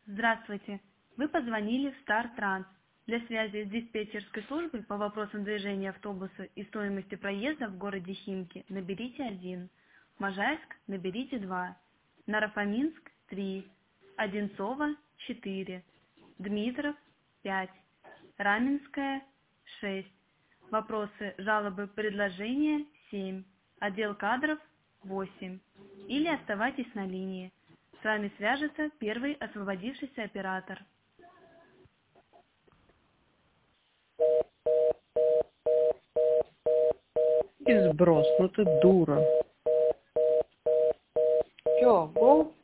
Здравствуйте. Вы позвонили в Star Trans. Для связи с диспетчерской службой по вопросам движения автобуса и стоимости проезда в городе Химки наберите 1. Можайск наберите 2. Наро-Фоминск 3. Одинцово 4. Дмитров 5. Раменское 6. Вопросы, жалобы, предложения 7. Отдел кадров 8. Или оставайтесь на линии. С вами свяжется первый освободившийся оператор. И сброс, ну ты дура. Чё, был?